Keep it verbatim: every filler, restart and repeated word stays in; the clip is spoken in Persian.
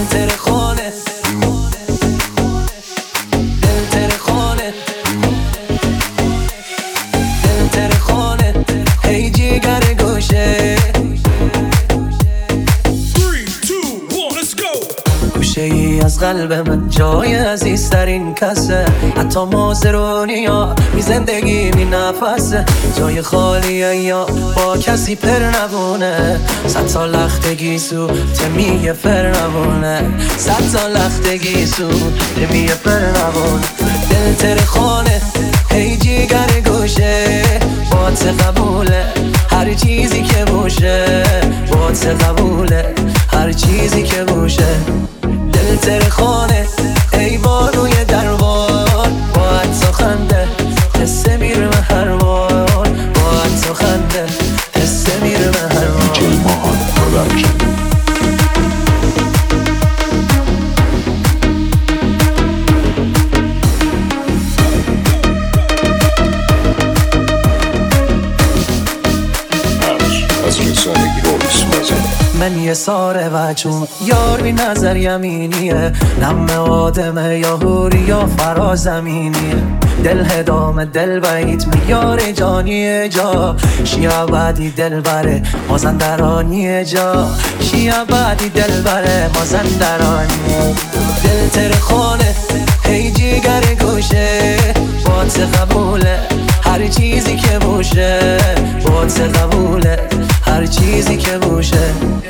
دل تر خونه دل تر خونه دل تر خونه هی جیگر گوشه گوشه ای از قلب من جای عزیزترین کسه، حتی مازرونی یا می زندگی می نفسه، جای خالیه یا با کسی پر نبونه، صد سال لختگی سو تمیه پر نبونه، صد سال لختگی سو تمیه پر نبونه. دل تر خونه هی جیگر گوشه بات قبوله هر چیزی که باشه، بات قبوله هر چیزی که باشه. دل تر خانه ای بانوی دربار با عطس و خنده قصه میره من هر بار، با عطس و خنده قصه میره من هر بار. دی جی ماهان پروداکشن. از رسانگی رو سمازن من یه ساره و چون یار بی نظر یمینیه، نم آدمه یا هوری یا فرازمینیه، دل هدام دل بایت میار جانیه جا، شیعه بعدی دل بره مازندرانیه جا، شیعه بعدی دل بره مازندرانیه. دل تر خونه هی جیگر گوشه بات قبوله هر چیزی که باشه، بات قبوله هر چیزی که باشه.